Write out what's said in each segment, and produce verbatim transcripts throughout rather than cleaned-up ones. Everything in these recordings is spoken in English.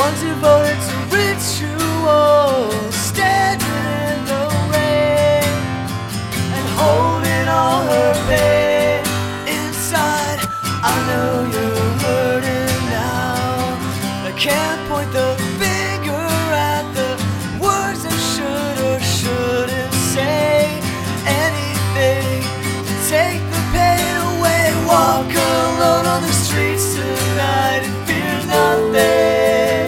ones devoted to rituals, standing in the rain and holding all her pain inside. I know you're hurting now. I can't point the finger at the words I should or shouldn't say. Anything to take the pain away. Walk alone on the streets tonight and fear nothing.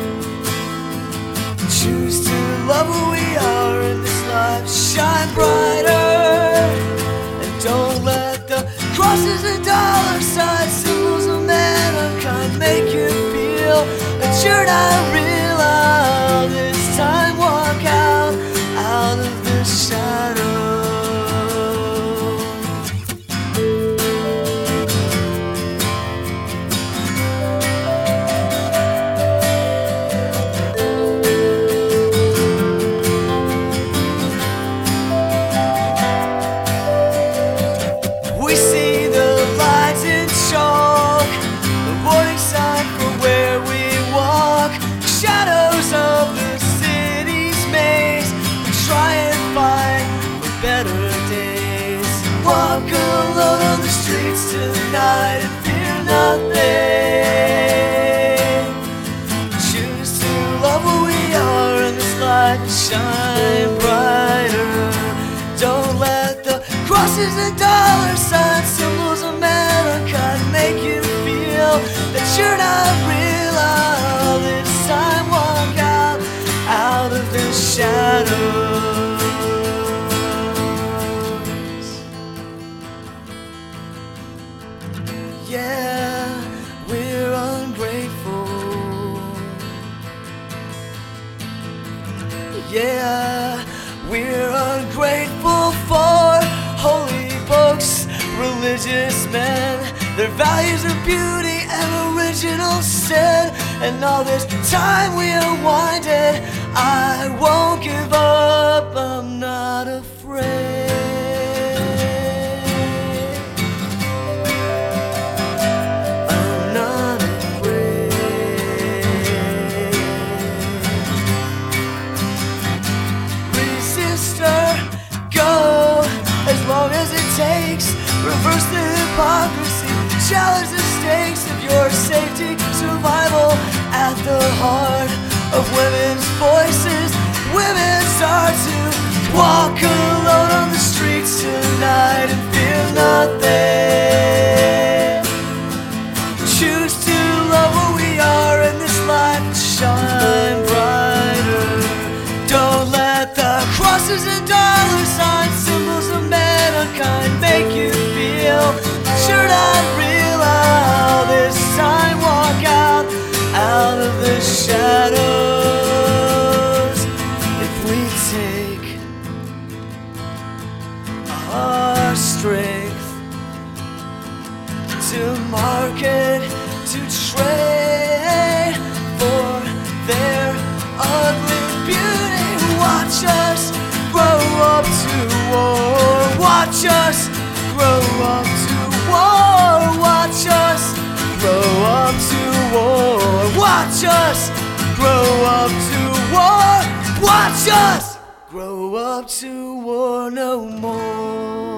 Choose to love who we are in this life. Shine brighter, and don't let the crosses and dollar signs, symbols of mankind make you feel that you're not real. All this time, walk out, out of the shadow. We see the lights in chalk, the warning sign for where we walk. Shadows of the city's maze, we try and find for better days. Walk alone on the streets tonight and fear nothing. Choose to love who we are in this light and shine brighter. Don't let the crosses and dollar signs, symbols of mankind make you feel that you're not real. All this time, walk out, out of the shadows. Yeah, we're ungrateful. Yeah, we're ungrateful for holy books, religious men, their values of beauty and original sin. And all this time we are winded, I won't give up, I'm not afraid. I'm not afraid. Resistor, go as long as it takes. Reverse the hypocrisy, challenge the stakes of your safety. Survival at the heart of women's voices. Women start to walk alone on the streets tonight and fear nothing. Choose to love who we are in this life and shine brighter. Don't let the crosses and dollar signs, symbols of mankind make you feel that you're not real. All this time, walk out, out of the shadows. If we take our strength to market, to trade for their ugly beauty, watch us grow up to war. Watch us grow up to war. Watch us grow up to war. Watch us grow up to war. Watch us grow up to war no more.